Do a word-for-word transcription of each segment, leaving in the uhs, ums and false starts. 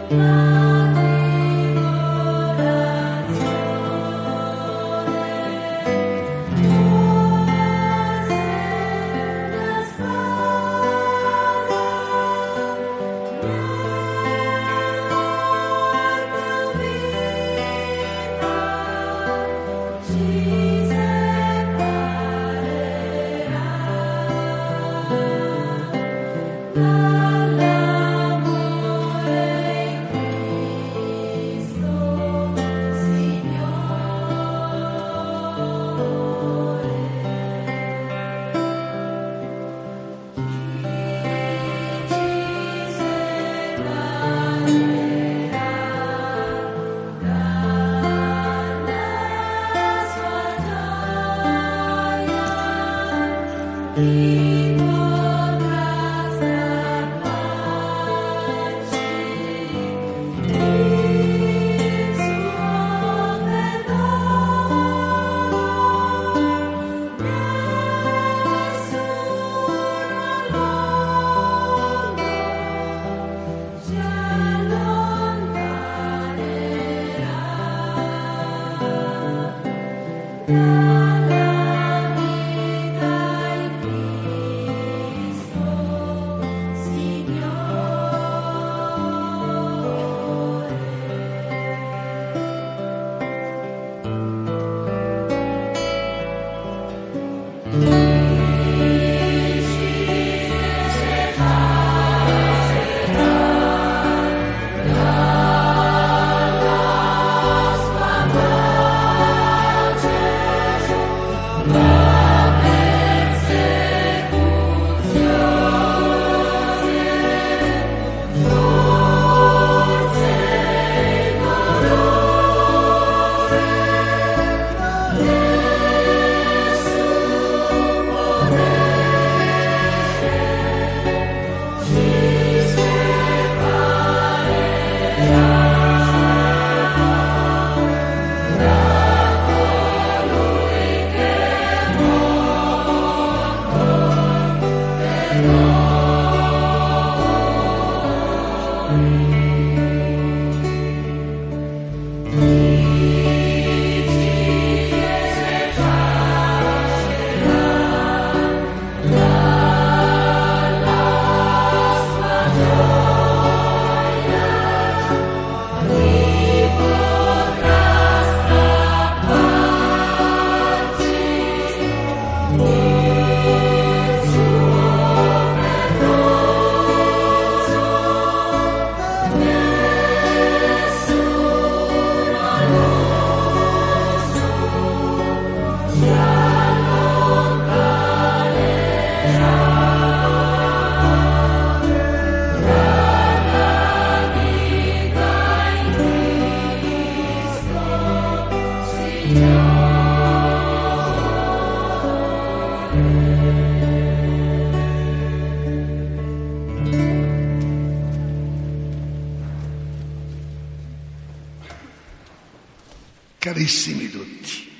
Carissimi tutti,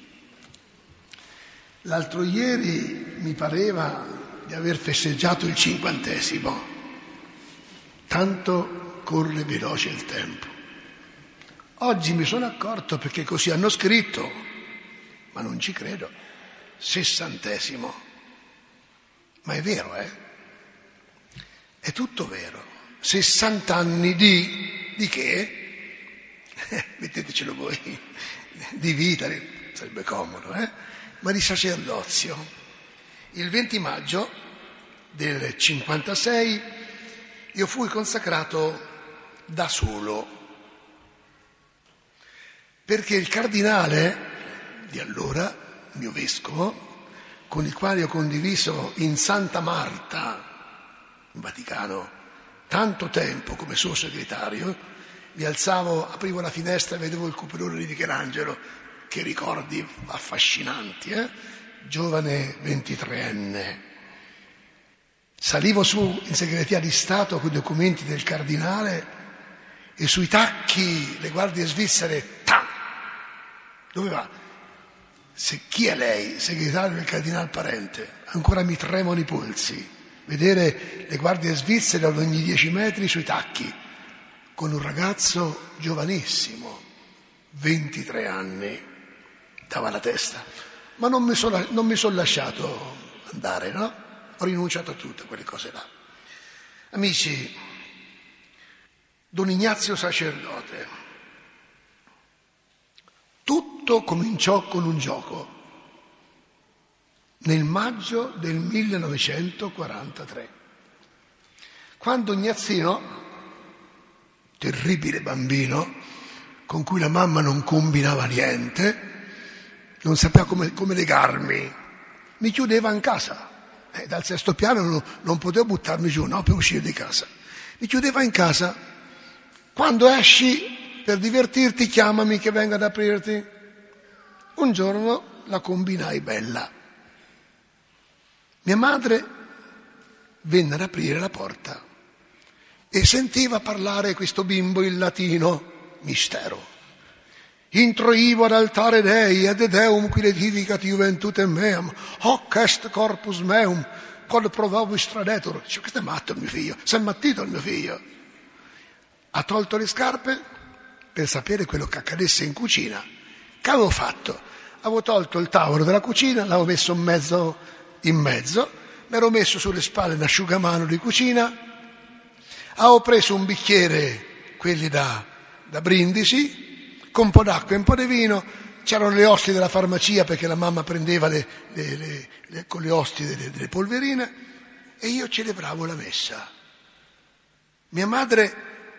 l'altro ieri mi pareva di aver festeggiato il cinquantesimo, tanto corre veloce il tempo. Oggi mi sono accorto, perché così hanno scritto, ma non ci credo, sessantesimo. Ma è vero, eh? È tutto vero. sessant'anni di... di che? Mettetecelo voi, di vita, sarebbe comodo, eh? Ma di sacerdozio. Il venti maggio del cinquantasei io fui consacrato da solo, perché il cardinale di allora, il mio vescovo, con il quale ho condiviso in Santa Marta, in Vaticano, tanto tempo come suo segretario, mi alzavo, aprivo la finestra e vedevo il cuperone di Michelangelo, che ricordi affascinanti, eh? Giovane ventitreenne. Salivo su in segreteria di Stato con i documenti del cardinale e sui tacchi le guardie svizzere, tam! Dove va? Se, chi è lei? Segretario del cardinale Parente. Ancora mi tremono i polsi. Vedere le guardie svizzere ad ogni dieci metri sui tacchi. con un ragazzo giovanissimo, ventitré anni, dava la testa, ma non mi sono, non mi sono lasciato andare, no? Ho rinunciato a tutte quelle cose là. Amici, Don Ignazio sacerdote, tutto cominciò con un gioco nel maggio del millenovecentoquarantatré, quando Ignazino, terribile bambino, con cui la mamma non combinava niente, non sapeva come, come legarmi, mi chiudeva in casa. Eh, dal sesto piano non, non potevo buttarmi giù, no, per uscire di casa. Mi chiudeva in casa. Quando esci per divertirti, chiamami che venga ad aprirti. Un giorno la combinai bella. Mia madre venne ad aprire la porta e sentiva parlare questo bimbo in latino, mistero. Introivo ad altare Dei, ed edeum qui letivicat juventutem meam, hoc est corpus meum, quod provobis tradetur. Dice, questo è matto il mio figlio, si è ammattito il mio figlio. Ha tolto le scarpe per sapere quello che accadesse in cucina. Che avevo fatto? Avevo tolto il tavolo della cucina, l'avevo messo in mezzo, in mezzo, mi ero messo sulle spalle un asciugamano di cucina, avevo preso un bicchiere, quelli da, da brindisi, con un po' d'acqua e un po' di vino, c'erano le ostie della farmacia perché la mamma prendeva le, le, le, le, con le ostie delle, delle polverine, e io celebravo la messa. Mia madre,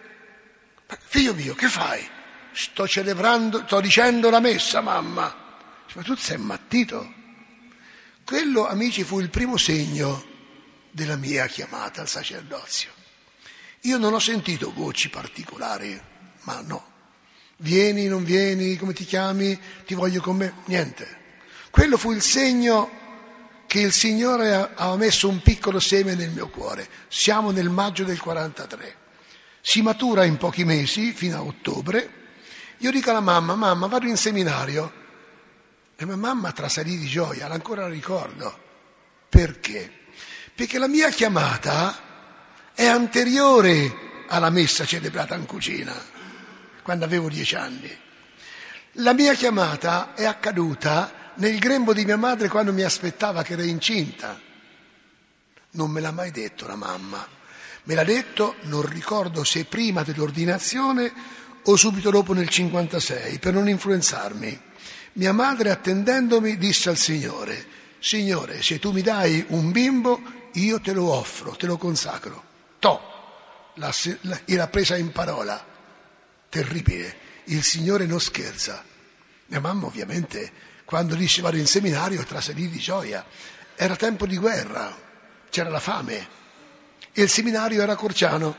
figlio mio, che fai? Sto celebrando, sto dicendo la messa, mamma. Ma tu sei ammattito? Quello, amici, fu il primo segno della mia chiamata al sacerdozio. Io non ho sentito voci particolari, ma no. Vieni, non vieni, come ti chiami, ti voglio con me, niente. Quello fu il segno che il Signore aveva messo un piccolo seme nel mio cuore. Siamo nel maggio del quarantatré. Si matura in pochi mesi, fino a ottobre. Io dico alla mamma, mamma, vado in seminario. E mia mamma trasalì di gioia, ancora la ricordo. Perché? Perché la mia chiamata è anteriore alla messa celebrata in cucina, quando avevo dieci anni. La mia chiamata è accaduta nel grembo di mia madre quando mi aspettava che era incinta. Non me l'ha mai detto la mamma. Me l'ha detto, non ricordo se prima dell'ordinazione o subito dopo nel cinquantasei, per non influenzarmi. Mia madre, attendendomi, disse al Signore, Signore, se tu mi dai un bimbo, io te lo offro, te lo consacro. To, la, la, era presa in parola. Terribile, il Signore non scherza. Mia mamma ovviamente, quando disse vado in seminario, trasalì di gioia. Era tempo di guerra, c'era la fame e il seminario era a Corciano.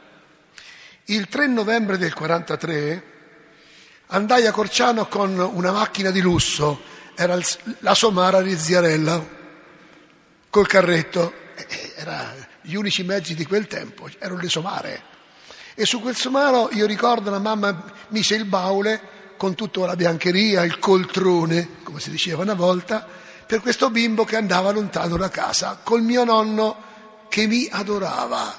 Il tre novembre del quarantatré andai a Corciano con una macchina di lusso, era il, la Somara di Ziarella, col carretto, erano gli unici mezzi di quel tempo, erano le Somare. E su quel somaro io ricordo la mamma mise il baule con tutta la biancheria, il coltrone, come si diceva una volta, per questo bimbo che andava lontano da casa, col mio nonno che mi adorava.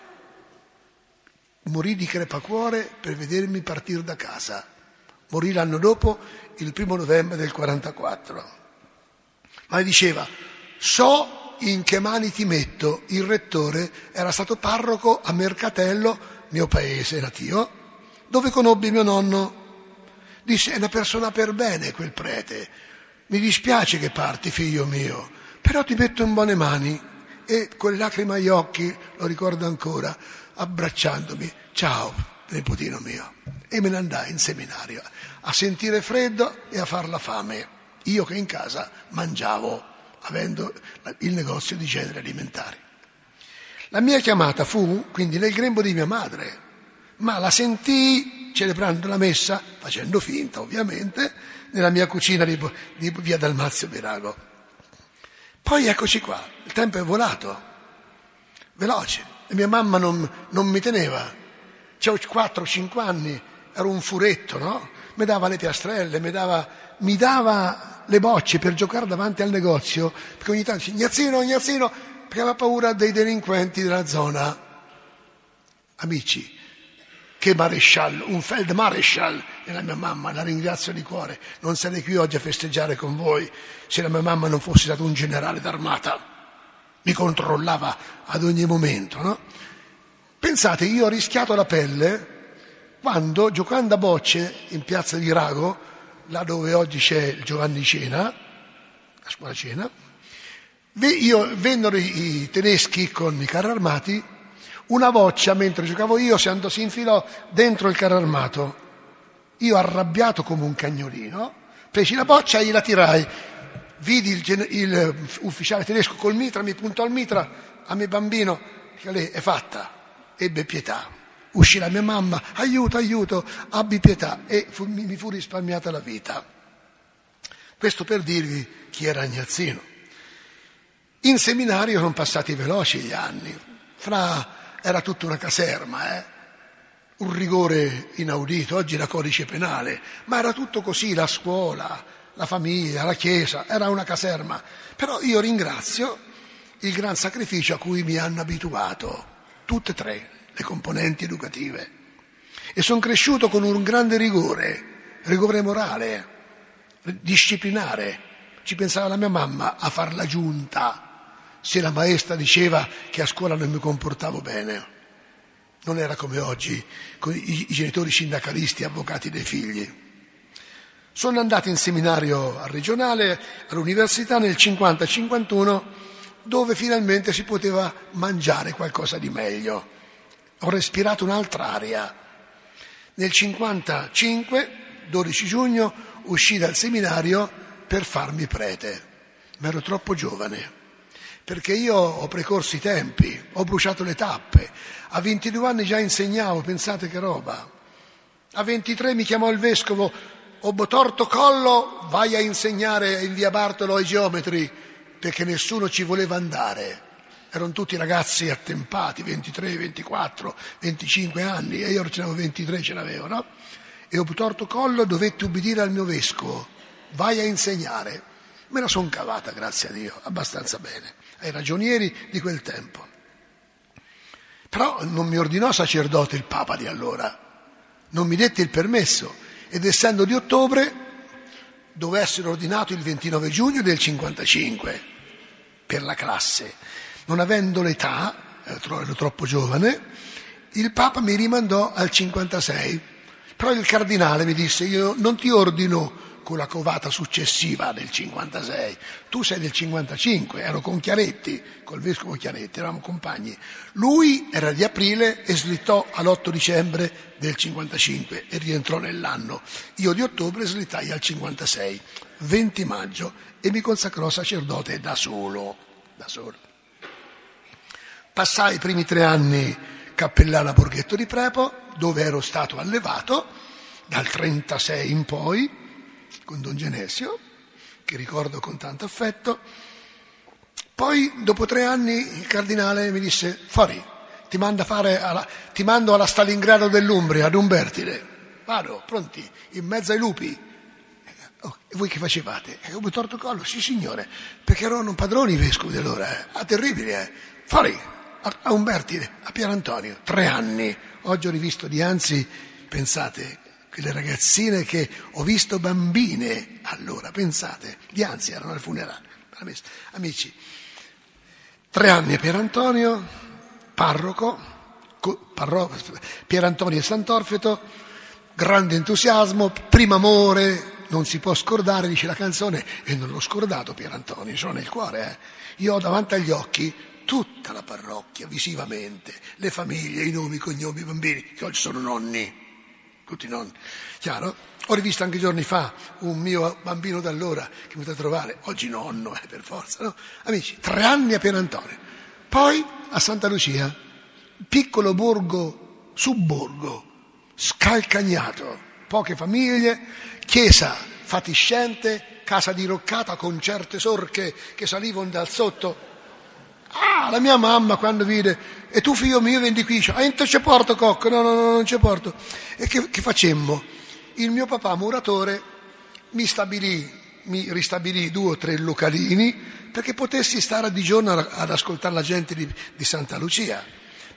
Morì di crepacuore per vedermi partire da casa. Morì l'anno dopo, il primo novembre del quarantaquattro. Ma diceva, so in che mani ti metto. Il rettore era stato parroco a Mercatello, mio paese natio, dove conobbi mio nonno. Disse, è una persona per bene quel prete, mi dispiace che parti, figlio mio, però ti metto in buone mani. E con le lacrime agli occhi, lo ricordo ancora, abbracciandomi, ciao nipotino mio. E me ne andai in seminario a sentire freddo e a far la fame, io che in casa mangiavo, avendo il negozio di generi alimentari. La mia chiamata fu quindi nel grembo di mia madre, ma la sentii celebrando la messa, facendo finta ovviamente, nella mia cucina di, di via Dalmazio Birago. Poi eccoci qua, il tempo è volato, veloce, e mia mamma non, non mi teneva. C'avevo quattro cinque anni, ero un furetto, no? Mi dava le piastrelle, mi dava, mi dava le bocce per giocare davanti al negozio, perché ogni tanto dice, Ignazino, Ignazino, perché aveva paura dei delinquenti della zona. Amici, che maresciallo, un Feldmarschall è la mia mamma, la ringrazio di cuore. Non sarei qui oggi a festeggiare con voi se la mia mamma non fosse stata un generale d'armata. Mi controllava ad ogni momento, no? Pensate, io ho rischiato la pelle quando, giocando a bocce in piazza di Rago, là dove oggi c'è il Giovanni Cena, la scuola Cena, io, vennero i, i tedeschi con i carri armati, una boccia mentre giocavo io si, andò, si infilò dentro il carro armato. Io, arrabbiato come un cagnolino, presi la boccia e gliela tirai. Vidi il, il ufficiale tedesco col mitra, mi puntò al mitra, a mio bambino, che lei è fatta, ebbe pietà. Uscì la mia mamma, aiuto, aiuto, abbi pietà, e fu, mi, mi fu risparmiata la vita. Questo per dirvi chi era Agnazzino. In seminario sono passati veloci gli anni, fra era tutta una caserma, eh? Un rigore inaudito, oggi era codice penale, ma era tutto così, la scuola, la famiglia, la chiesa, era una caserma. Però io ringrazio il gran sacrificio a cui mi hanno abituato, tutte e tre le componenti educative. E sono cresciuto con un grande rigore, rigore morale, disciplinare. Ci pensava la mia mamma a far la giunta se la maestra diceva che a scuola non mi comportavo bene. Non era come oggi, con i, i genitori sindacalisti, avvocati dei figli. Sono andato in seminario regionale, all'università nel cinquanta cinquantuno, dove finalmente si poteva mangiare qualcosa di meglio. Ho respirato un'altra aria. Nel cinquantacinque, dodici giugno, uscì dal seminario per farmi prete. Ma ero troppo giovane, perché io ho precorso i tempi, ho bruciato le tappe. A ventidue anni già insegnavo, pensate che roba. A ventitré mi chiamò il vescovo: Obotorto Collo, vai a insegnare in via Bartolo ai geometri, perché nessuno ci voleva andare. Erano tutti ragazzi attempati, ventitré, ventiquattro, venticinque anni, e io ce n'avevo ventitré, ce l'avevo, no? E Obotorto Collo dovette ubbidire al mio vescovo: vai a insegnare. Me la son cavata, grazie a Dio, abbastanza bene, ai ragionieri di quel tempo. Però non mi ordinò sacerdote il Papa di allora, non mi dette il permesso, ed essendo di ottobre dovevo essere ordinato il ventinove giugno del cinquantacinque per la classe. Non avendo l'età, ero troppo giovane, il Papa mi rimandò al cinquantasei. Però il cardinale mi disse: io non ti ordino con la covata successiva del cinquantasei, tu sei del cinquantacinque, ero con Chiaretti, col vescovo Chiaretti, eravamo compagni. Lui era di aprile e slittò all'otto dicembre del cinquantacinque e rientrò nell'anno. Io di ottobre slittai al cinquantasei, venti maggio, e mi consacrò sacerdote da solo, da solo. Passai i primi tre anni cappellano a Borghetto di Prepo, dove ero stato allevato dal trentasei in poi, con Don Genesio, che ricordo con tanto affetto. Poi, dopo tre anni, il cardinale mi disse: fuori, ti mando, a fare alla, ti mando alla Stalingrado dell'Umbria, ad Umbertide. Vado, pronti, in mezzo ai lupi. Oh, e voi che facevate? E come torto collo? Sì, signore, perché erano padroni i vescovi allora. Eh. Ah, terribile, eh. Fuori, a, a Umbertide, a Pierantonio. Tre anni. Oggi ho rivisto Dianzi, pensate, quelle ragazzine che ho visto bambine allora, pensate, Dianzi erano al funerale. Amici, tre anni a Pierantonio, parroco, parro, Pierantonio e Sant'Orfeto, grande entusiasmo, primo amore, non si può scordare, dice la canzone, e non l'ho scordato Pierantonio, sono nel cuore. Eh. Io ho davanti agli occhi tutta la parrocchia, visivamente, le famiglie, i nomi, i cognomi, i bambini, che oggi sono nonni. Tutti nonni, chiaro? Ho rivisto anche giorni fa un mio bambino d'allora che mi è venuto a trovare, oggi nonno, eh, per forza, no? Amici, tre anni a Pierantonio, poi a Santa Lucia, piccolo borgo, subborgo, scalcagnato, poche famiglie, chiesa fatiscente, casa diroccata con certe sorche che salivano dal sotto. Ah, la mia mamma quando vide: e tu figlio mio vendi qui? Ah, non ci porto cocco, no, no, no, non ci porto. E che, che facemmo? Il mio papà muratore mi stabilì, mi ristabilì due o tre localini perché potessi stare di giorno ad ascoltare la gente di, di Santa Lucia.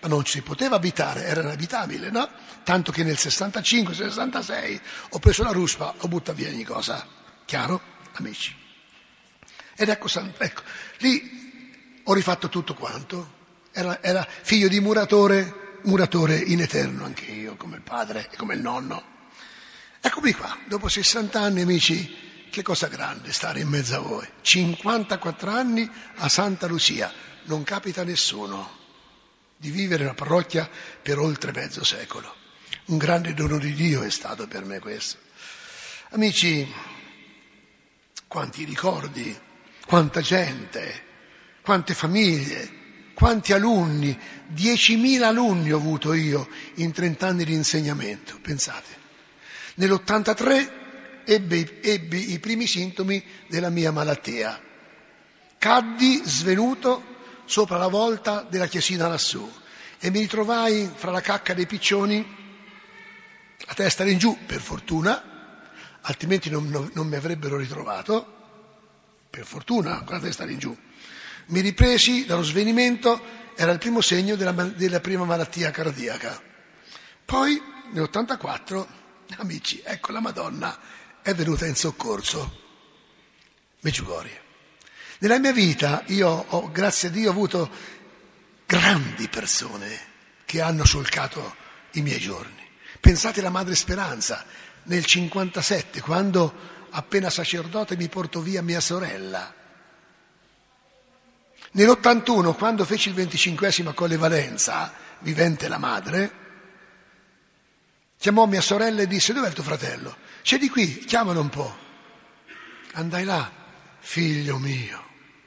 ma non ci si poteva abitare, era inabitabile, no? Tanto che nel sessantacinque sessantasei ho preso la ruspa, ho buttato via ogni cosa. Chiaro, amici? Ed ecco, ecco, lì ho rifatto tutto quanto. Era, era figlio di muratore, muratore in eterno anche io, come il padre e come il nonno. Eccomi qua, dopo sessanta anni, amici, che cosa grande stare in mezzo a voi. cinquantaquattro anni a Santa Lucia, non capita a nessuno di vivere una parrocchia per oltre mezzo secolo. Un grande dono di Dio è stato per me questo. Amici, quanti ricordi, quanta gente, quante famiglie, quanti alunni, diecimila alunni ho avuto io in trent'anni di insegnamento, pensate. Nell'ottantatré ebbi, ebbi i primi sintomi della mia malattia. Caddi svenuto sopra la volta della chiesina lassù e mi ritrovai fra la cacca dei piccioni, la testa in giù, per fortuna, altrimenti non, non, non mi avrebbero ritrovato, per fortuna, con la testa in giù. Mi ripresi dallo svenimento, era il primo segno della, della prima malattia cardiaca. Poi, nell'ottantaquattro, amici, ecco la Madonna è venuta in soccorso. Medjugorje. Nella mia vita io ho, grazie a Dio, avuto grandi persone che hanno solcato i miei giorni. Pensate alla Madre Speranza, nel cinquantasette, quando appena sacerdote mi portò via mia sorella. Nell'ottantuno, quando feci il venticinquesimo a Colle Valenza, vivente la madre, chiamò mia sorella e disse: dov'è il tuo fratello? C'è di qui, chiamalo un po'. Andai là, figlio mio,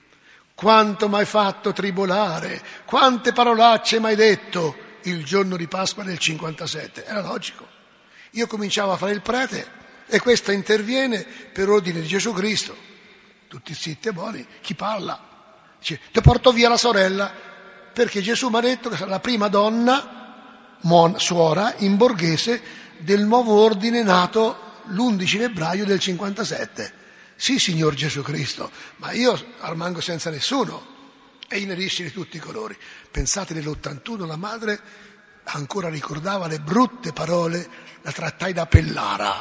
quanto m'hai fatto tribolare, quante parolacce m'hai detto il giorno di Pasqua del cinquantasette. Era logico. Io cominciavo a fare il prete e questa interviene per ordine di Gesù Cristo. Tutti zitti e buoni, chi parla? Dice: ti porto via la sorella perché Gesù mi ha detto che sarà la prima donna, mon, suora, in borghese del nuovo ordine nato l'undici febbraio del cinquantasette. Sì, signor Gesù Cristo, ma io rimango senza nessuno. E inerisci di tutti i colori. Pensate, nell'ottantuno la madre ancora ricordava le brutte parole, la trattai da Pellara,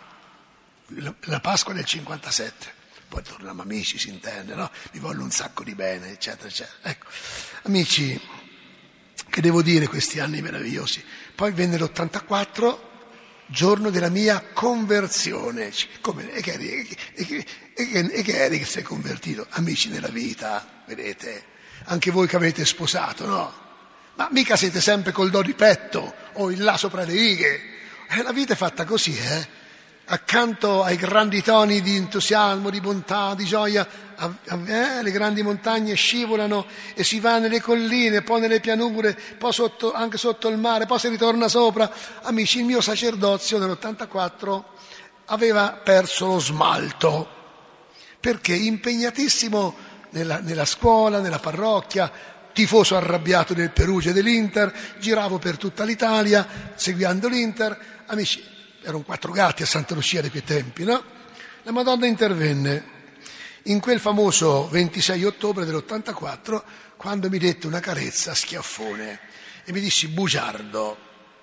la, la Pasqua del cinquantasette. Poi torniamo amici, si intende, no? Mi volle un sacco di bene, eccetera, eccetera. Ecco, amici, che devo dire questi anni meravigliosi? Poi venne l'ottantaquattro, giorno della mia conversione. Come, e che eri, e che, e che, e che eri che sei convertito? Amici nella vita, vedete? Anche voi che avete sposato, no? Ma mica siete sempre col do di petto o il là sopra le righe. Eh, la vita è fatta così, eh? Accanto ai grandi toni di entusiasmo, di bontà, di gioia, eh, le grandi montagne scivolano e si va nelle colline, poi nelle pianure, poi sotto, anche sotto il mare, poi si ritorna sopra. Amici, il mio sacerdozio nell'ottantaquattro aveva perso lo smalto, perché impegnatissimo nella, nella scuola, nella parrocchia, tifoso arrabbiato del Perugia e dell'Inter, giravo per tutta l'Italia seguendo l'Inter. Amici, erano quattro gatti a Santa Lucia di quei tempi, no? La Madonna intervenne in quel famoso ventisei ottobre dell'ottantaquattro, quando mi dette una carezza a schiaffone e mi dissi: bugiardo,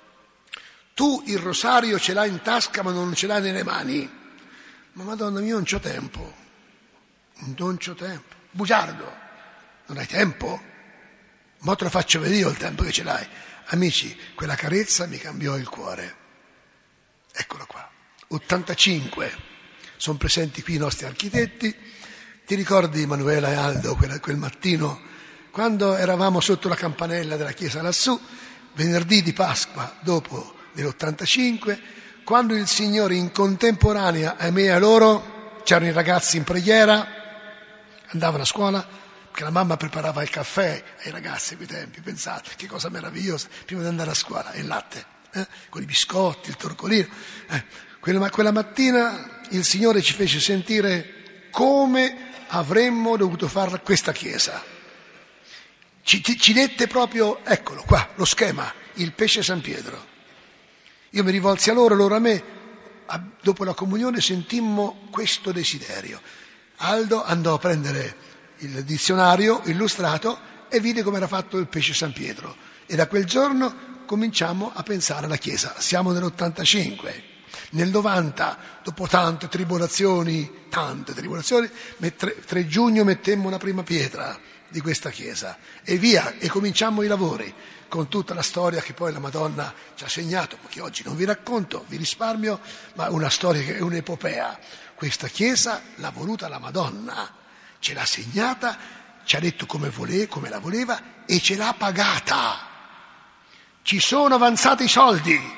tu il rosario ce l'hai in tasca ma non ce l'hai nelle mani. Ma Madonna mia, non c'ho tempo, non c'ho tempo. Bugiardo, non hai tempo? Ma te lo faccio vedere io il tempo che ce l'hai. Amici, quella carezza mi cambiò il cuore. Eccolo qua, ottantacinque, sono presenti qui i nostri architetti. Ti ricordi, Emanuela e Aldo, quel, quel mattino, quando eravamo sotto la campanella della chiesa lassù, venerdì di Pasqua, dopo dell'ottantacinque, quando il Signore in contemporanea a me e a loro, c'erano i ragazzi in preghiera, andavano a scuola, perché la mamma preparava il caffè ai ragazzi a quei tempi, pensate, che cosa meravigliosa, prima di andare a scuola, e il latte. Eh, con i biscotti, il torcolino. Eh, quella, quella mattina il Signore ci fece sentire come avremmo dovuto fare questa chiesa. Ci, ci, ci dette proprio, eccolo qua, lo schema, il pesce San Pietro. Io mi rivolsi a loro, loro a me. A, dopo la comunione sentimmo questo desiderio. Aldo andò a prendere il dizionario illustrato e vide come era fatto il pesce San Pietro. E da quel giorno cominciamo a pensare alla Chiesa. Siamo nell'ottantacinque. Nel novanta, dopo tante tribolazioni, tante tribolazioni, tre giugno mettemmo la prima pietra di questa chiesa e via, e cominciammo i lavori con tutta la storia che poi la Madonna ci ha segnato, che oggi non vi racconto, vi risparmio, ma una storia che è un'epopea. Questa chiesa l'ha voluta la Madonna, ce l'ha segnata, ci ha detto come voleva, come la voleva e ce l'ha pagata. Ci sono avanzati i soldi.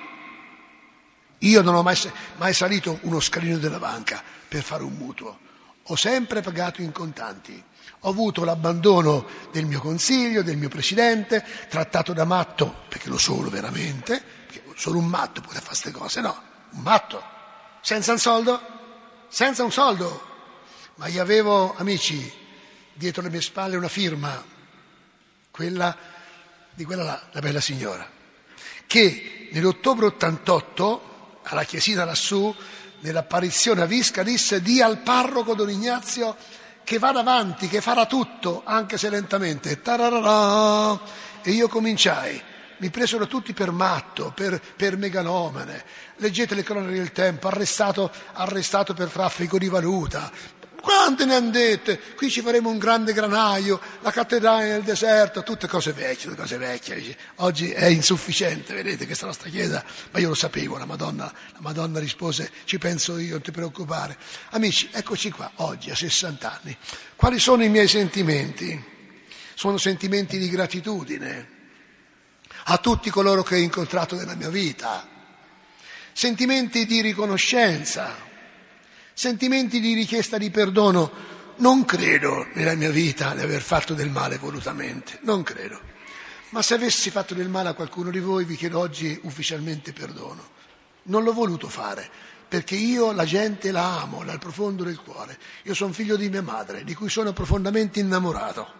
Io non ho mai, mai salito uno scalino della banca per fare un mutuo, ho sempre pagato in contanti. Ho avuto l'abbandono del mio consiglio, del mio presidente, trattato da matto, perché lo sono veramente, perché solo un matto può fare queste cose, no, un matto, senza un soldo, senza un soldo. Ma io avevo, amici, dietro le mie spalle una firma, quella di quella là, la bella signora, che nell'ottobre ottantotto, alla chiesina lassù, nell'apparizione a Visca, disse: di al parroco Don Ignazio che vada avanti, che farà tutto, anche se lentamente. Tararara. E io cominciai. Mi presero tutti per matto, per, per megalomane. Leggete le cronache del tempo, arrestato, arrestato per traffico di valuta. Quante ne han dette? Qui ci faremo un grande granaio, la cattedrale nel deserto, tutte cose vecchie, tutte cose vecchie. Oggi è insufficiente, vedete, questa nostra chiesa, ma io lo sapevo, la Madonna, la Madonna rispose: ci penso io, non ti preoccupare. Amici, eccoci qua, oggi a sessanta anni. Quali sono i miei sentimenti? Sono sentimenti di gratitudine a tutti coloro che ho incontrato nella mia vita, sentimenti di riconoscenza, sentimenti di richiesta di perdono. Non credo nella mia vita di aver fatto del male volutamente, non credo. Ma se avessi fatto del male a qualcuno di voi, vi chiedo oggi ufficialmente perdono. Non l'ho voluto fare, perché io la gente la amo dal profondo del cuore. Io sono figlio di mia madre, di cui sono profondamente innamorato.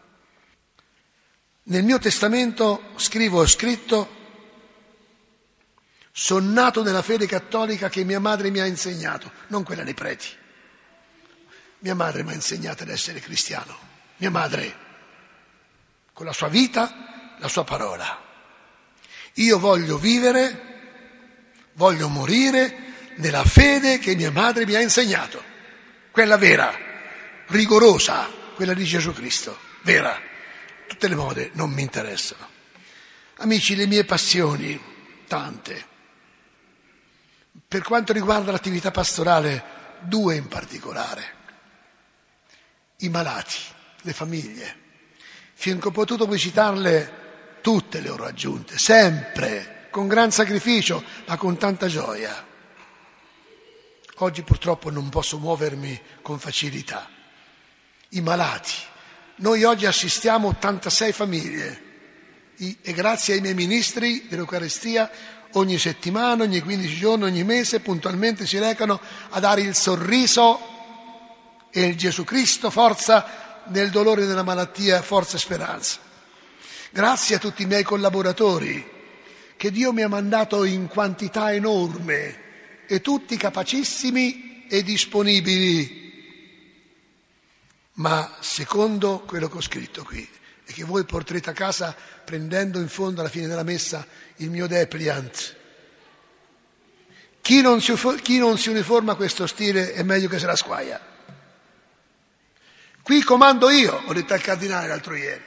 Nel mio testamento scrivo, ho scritto: sono nato nella fede cattolica che mia madre mi ha insegnato, non quella dei preti. Mia madre mi ha insegnato ad essere cristiano. Mia madre, con la sua vita, la sua parola. Io voglio vivere, voglio morire nella fede che mia madre mi ha insegnato. Quella vera, rigorosa, quella di Gesù Cristo, vera. Tutte le mode non mi interessano. Amici, le mie passioni, tante. Per quanto riguarda l'attività pastorale, due in particolare: i malati, le famiglie. Finché ho potuto visitarle, tutte le ho raggiunte, sempre, con gran sacrificio, ma con tanta gioia. Oggi purtroppo non posso muovermi con facilità. I malati. Noi oggi assistiamo ottantasei famiglie e grazie ai miei ministri dell'Eucaristia ogni settimana, ogni quindici giorni, ogni mese puntualmente si recano a dare il sorriso e il Gesù Cristo, forza nel dolore della malattia, forza e speranza. Grazie a tutti i miei collaboratori che Dio mi ha mandato in quantità enorme e tutti capacissimi e disponibili. Ma secondo quello che ho scritto qui, e che voi porterete a casa prendendo in fondo alla fine della messa il mio depliant, chi non si, chi non si uniforma a questo stile è meglio che se la squaia. Qui comando io, ho detto al cardinale l'altro ieri.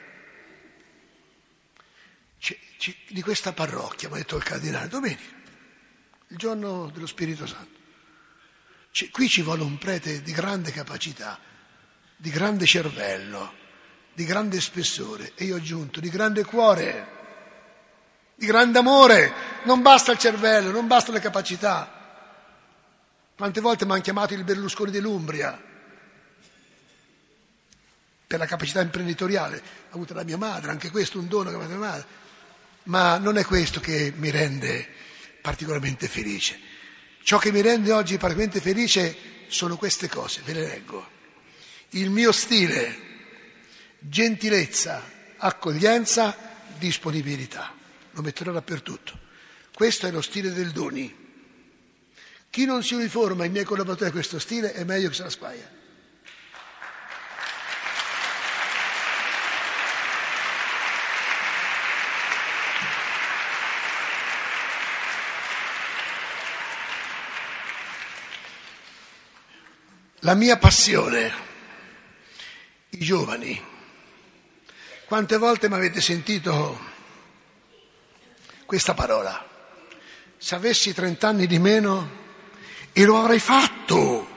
C- c- di questa parrocchia, mi ha detto il cardinale, domenica, il giorno dello Spirito Santo. C- qui ci vuole un prete di grande capacità, di grande cervello, di grande spessore, e io ho aggiunto di grande cuore, di grande amore. Non basta il cervello, non bastano le capacità. Quante volte mi hanno chiamato il Berlusconi dell'Umbria per la capacità imprenditoriale, ha avuto la mia madre, anche questo un dono che ha avuto mia madre. Ma non è questo che mi rende particolarmente felice. Ciò che mi rende oggi particolarmente felice sono queste cose, ve le leggo. Il mio stile: gentilezza, accoglienza, disponibilità. Lo metterò dappertutto. Questo è lo stile del Doni. Chi non si uniforma ai miei collaboratori a questo stile è meglio che se la squaia. La mia passione, i giovani. Quante volte mi avete sentito questa parola? Se avessi trent'anni di meno, e lo avrei fatto,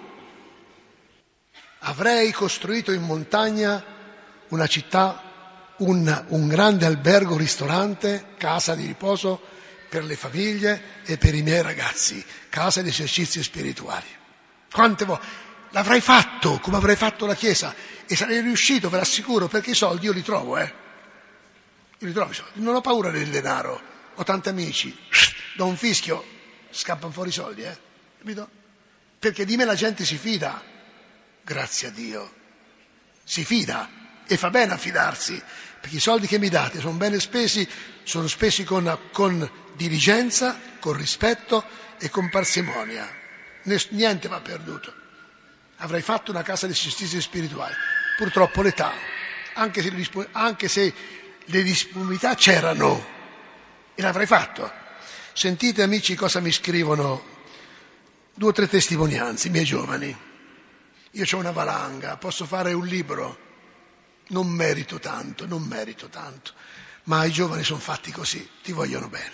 avrei costruito in montagna una città, un, un grande albergo, ristorante, casa di riposo per le famiglie e per i miei ragazzi, casa di esercizi spirituali. Quante volte? L'avrei fatto, come avrei fatto la Chiesa, e sarei riuscito, ve l'assicuro, perché i soldi io li trovo, eh. Io li trovo i soldi, non ho paura del denaro, ho tanti amici, do un fischio, scappano fuori i soldi, eh. Capito? Perché di me la gente si fida, grazie a Dio, si fida e fa bene a fidarsi, perché i soldi che mi date sono bene spesi, sono spesi con, con diligenza, con rispetto e con parsimonia, niente va perduto. Avrei fatto una casa di esercizi spirituali, purtroppo l'età, anche se, le, anche se le disponibilità c'erano, e l'avrei fatto. Sentite amici cosa mi scrivono due o tre testimonianze, i miei giovani. Io ho una valanga, posso fare un libro, non merito tanto, non merito tanto, ma i giovani sono fatti così, ti vogliono bene.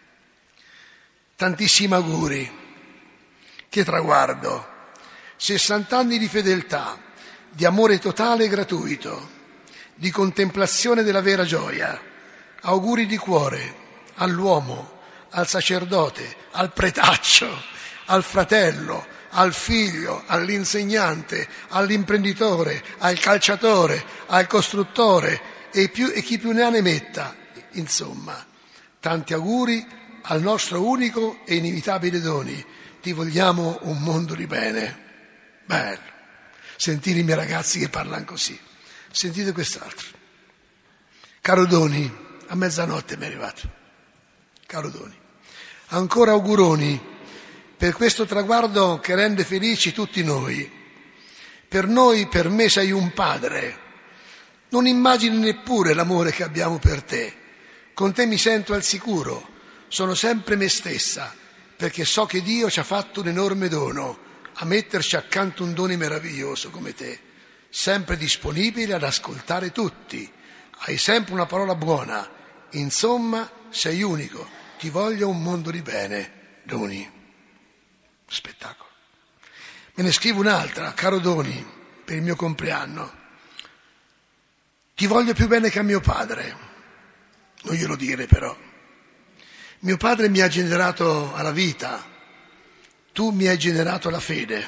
Tantissimi auguri, che traguardo. sessant'anni di fedeltà, di amore totale e gratuito, di contemplazione della vera gioia. Auguri di cuore all'uomo, al sacerdote, al pretaccio, al fratello, al figlio, all'insegnante, all'imprenditore, al calciatore, al costruttore e, più, e chi più ne ha ne metta. Insomma, tanti auguri al nostro unico e inevitabile Doni. Ti vogliamo un mondo di bene. Bello, sentire i miei ragazzi che parlano così. Sentite quest'altro. Caro Doni, a mezzanotte mi è arrivato. Caro Doni, ancora auguroni per questo traguardo che rende felici tutti noi. Per noi, per me sei un padre. Non immagini neppure l'amore che abbiamo per te. Con te mi sento al sicuro. Sono sempre me stessa, perché so che Dio ci ha fatto un enorme dono a metterci accanto un dono meraviglioso come te, sempre disponibile ad ascoltare tutti, hai sempre una parola buona, insomma sei unico, ti voglio un mondo di bene, Doni. Spettacolo. Me ne scrivo un'altra, caro Doni, per il mio compleanno. Ti voglio più bene che a mio padre, non glielo dire però. Mio padre mi ha generato alla vita, tu mi hai generato la fede,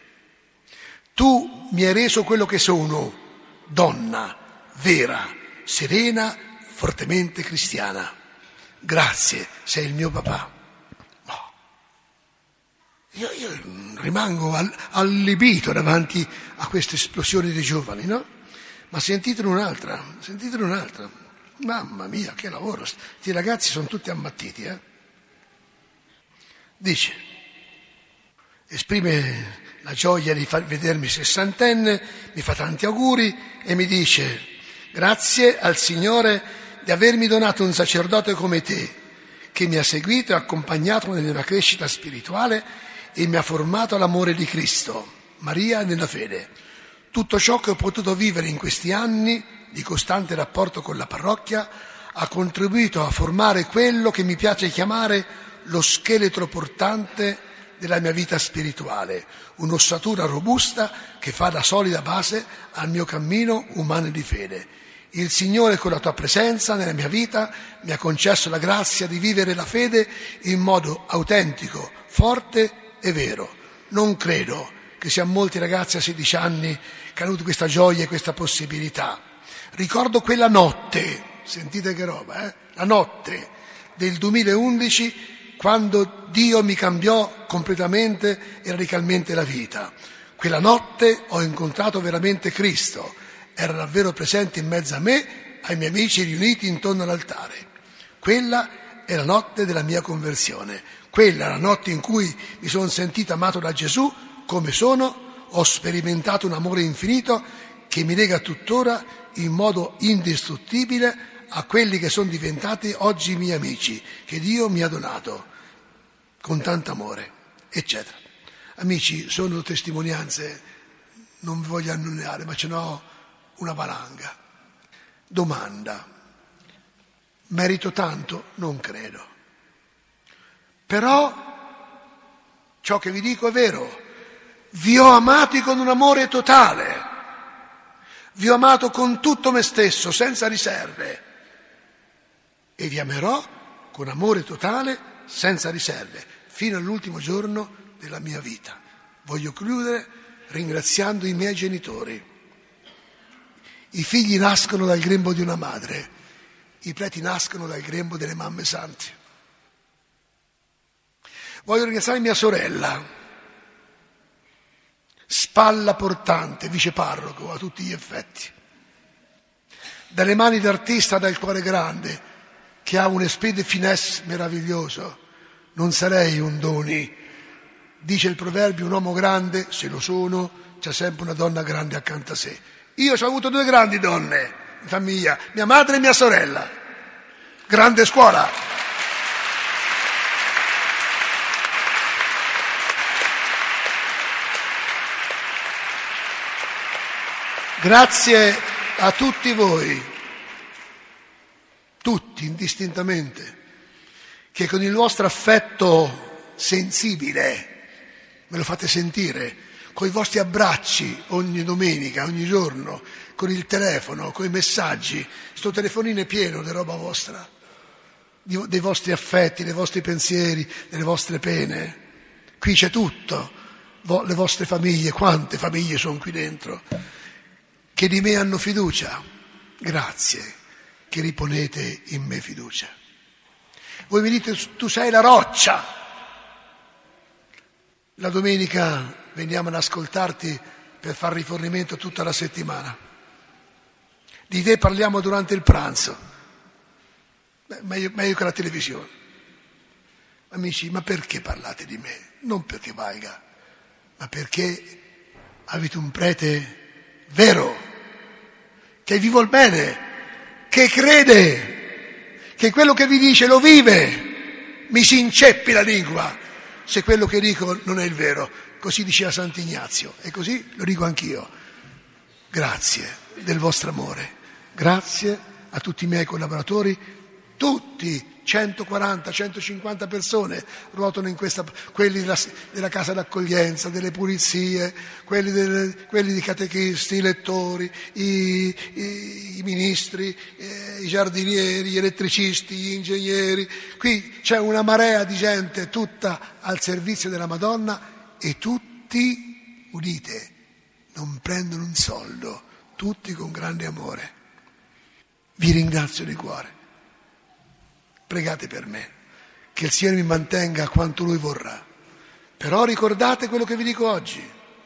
tu mi hai reso quello che sono, donna, vera, serena, fortemente cristiana. Grazie, sei il mio papà. Oh. Io, io rimango all, allibito davanti a queste esplosioni dei giovani, no? Ma sentitene un'altra, sentitene un'altra. Mamma mia, che lavoro, questi ragazzi sono tutti ammattiti, eh? Dice, esprime la gioia di far vedermi sessantenne, mi fa tanti auguri e mi dice grazie al Signore di avermi donato un sacerdote come te, che mi ha seguito e accompagnato nella mia crescita spirituale e mi ha formato all'amore di Cristo, Maria nella fede. Tutto ciò che ho potuto vivere in questi anni di costante rapporto con la parrocchia ha contribuito a formare quello che mi piace chiamare lo scheletro portante della mia vita spirituale, un'ossatura robusta che fa da solida base al mio cammino umano di fede. Il Signore, con la tua presenza nella mia vita, mi ha concesso la grazia di vivere la fede in modo autentico, forte e vero. Non credo che siano molti ragazzi a sedici anni che hanno avuto questa gioia e questa possibilità. Ricordo quella notte, sentite che roba, eh? La notte del duemilaundici, quando Dio mi cambiò completamente e radicalmente la vita. Quella notte ho incontrato veramente Cristo, era davvero presente in mezzo a me, ai miei amici riuniti intorno all'altare. Quella è la notte della mia conversione, quella è la notte in cui mi sono sentito amato da Gesù come sono, ho sperimentato un amore infinito che mi lega tuttora in modo indistruttibile a quelli che sono diventati oggi i miei amici, che Dio mi ha donato con tanto amore, eccetera. Amici, sono testimonianze non vi voglio annunziare, ma ce n'ho una valanga. Domanda: merito tanto? Non credo. Però ciò che vi dico è vero. Vi ho amati con un amore totale. Vi ho amato con tutto me stesso, senza riserve. E vi amerò con amore totale, senza riserve, fino all'ultimo giorno della mia vita. Voglio chiudere ringraziando i miei genitori. I figli nascono dal grembo di una madre, i preti nascono dal grembo delle mamme santi. Voglio ringraziare mia sorella, spalla portante, viceparroco a tutti gli effetti. Dalle mani d'artista, dal cuore grande, che ha un esprit de finesse meraviglioso. Non sarei un Doni. Dice il proverbio, un uomo grande, se lo sono, c'è sempre una donna grande accanto a sé. Io ho avuto due grandi donne in famiglia, mia madre e mia sorella. Grande scuola. Grazie a tutti voi, tutti indistintamente, che con il vostro affetto sensibile me lo fate sentire, con i vostri abbracci ogni domenica, ogni giorno, con il telefono, con i messaggi. Sto telefonino è pieno di roba vostra, di, dei vostri affetti, dei vostri pensieri, delle vostre pene. Qui c'è tutto, vo, le vostre famiglie, quante famiglie sono qui dentro, che di me hanno fiducia. Grazie che riponete in me fiducia. Voi mi dite, tu sei la roccia. La domenica veniamo ad ascoltarti per far rifornimento tutta la settimana. Di te parliamo durante il pranzo. Beh, meglio, meglio che la televisione. Amici, ma perché parlate di me? Non perché valga, ma perché avete un prete vero, che vi vuol bene, che crede, che quello che vi dice lo vive. Mi si inceppi la lingua se quello che dico non è il vero. Così diceva Sant'Ignazio e così lo dico anch'io. Grazie del vostro amore, grazie a tutti i miei collaboratori, tutti, centoquaranta centocinquanta persone ruotano in questa, quelli della, della casa d'accoglienza, delle pulizie, quelli, del, quelli di catechisti, i lettori, i, i, i ministri, eh, i giardinieri, gli elettricisti, gli ingegneri. Qui c'è una marea di gente tutta al servizio della Madonna e tutti, udite, non prendono un soldo, tutti con grande amore. Vi ringrazio di cuore. Pregate per me, che il Signore mi mantenga quanto Lui vorrà. Però ricordate quello che vi dico oggi.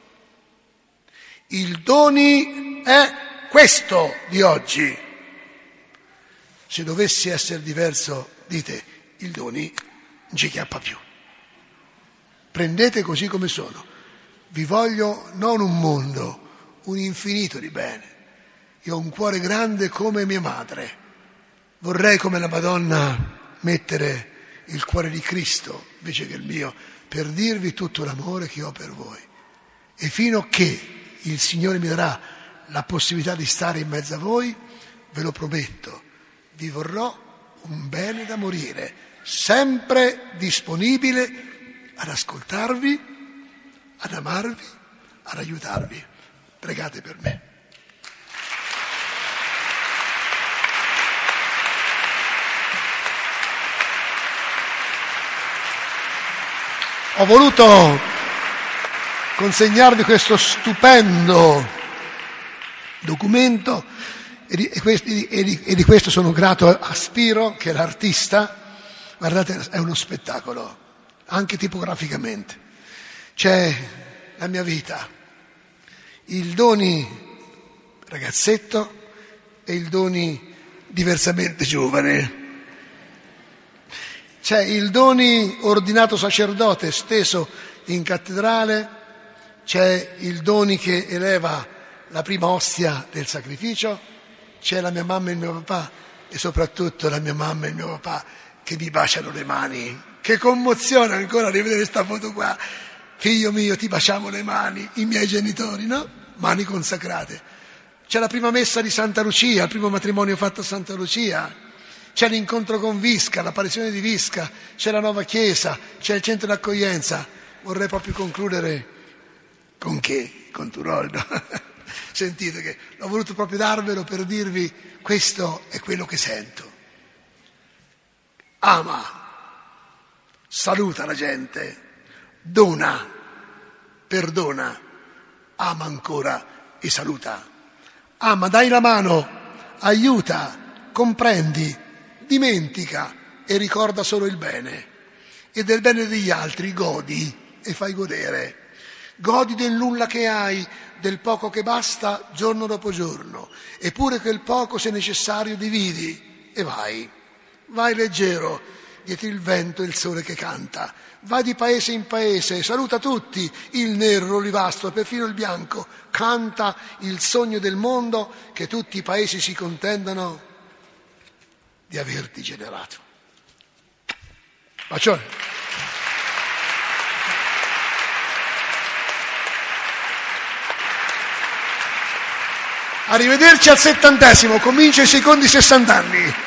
Il Doni è questo di oggi. Se dovessi essere diverso, dite, il Doni non ci chiappa più. Prendete così come sono. Vi voglio non un mondo, un infinito di bene. Io ho un cuore grande come mia madre. Vorrei, come la Madonna, mettere il cuore di Cristo invece che il mio, per dirvi tutto l'amore che ho per voi. E fino a che il Signore mi darà la possibilità di stare in mezzo a voi, ve lo prometto, vi vorrò un bene da morire, sempre disponibile ad ascoltarvi, ad amarvi, ad aiutarvi. Pregate per me. Ho voluto consegnarvi questo stupendo documento e di, e, questi, e, di, e di questo sono grato a Spiro, che è l'artista. Guardate, è uno spettacolo, anche tipograficamente. C'è la mia vita, il Doni ragazzetto e il Doni diversamente giovane. C'è il Doni ordinato sacerdote, steso in cattedrale, c'è il Doni che eleva la prima ostia del sacrificio, c'è la mia mamma e il mio papà e soprattutto la mia mamma e il mio papà che mi baciano le mani. Che commozione ancora rivedere questa foto qua. Figlio mio, ti baciamo le mani, i miei genitori, no? mani consacrate. C'è la prima messa di Santa Lucia, il primo matrimonio fatto a Santa Lucia, c'è l'incontro con Visca, l'apparizione di Visca, c'è la nuova chiesa, c'è il centro d'accoglienza. Vorrei proprio concludere con che? Con Turoldo. Sentite che l'ho voluto proprio darvelo per dirvi questo è quello che sento. Ama, saluta la gente, dona, perdona, ama ancora e saluta. Ama, dai la mano, aiuta, comprendi, dimentica e ricorda solo il bene. E del bene degli altri godi e fai godere. Godi del nulla che hai, del poco che basta giorno dopo giorno. Eppure quel poco, se necessario, dividi e vai. Vai leggero, dietro il vento e il sole che canta. Vai di paese in paese, saluta tutti, il nero, l'olivastro, perfino il bianco. Canta il sogno del mondo, che tutti i paesi si contendano di averti generato. Bacione. Arrivederci al settantesimo, comincia i secondi sessant'anni.